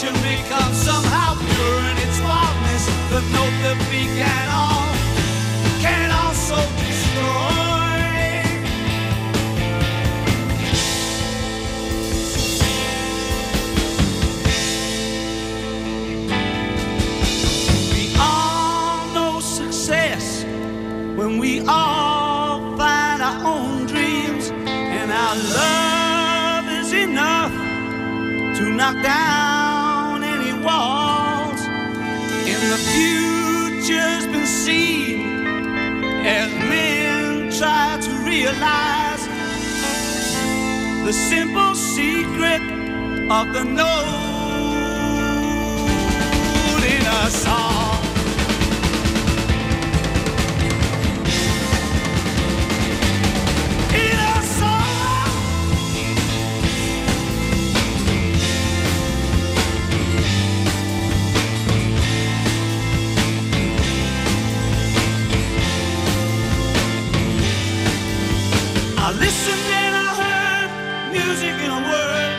creation becomes somehow pure in its wildness. The note that began all can also destroy. We all know success when we all find our own dreams, and our love is enough to knock down any walls. And the future's been seen as men try to realize the simple secret of the note in a song. I listened and I heard music in a word.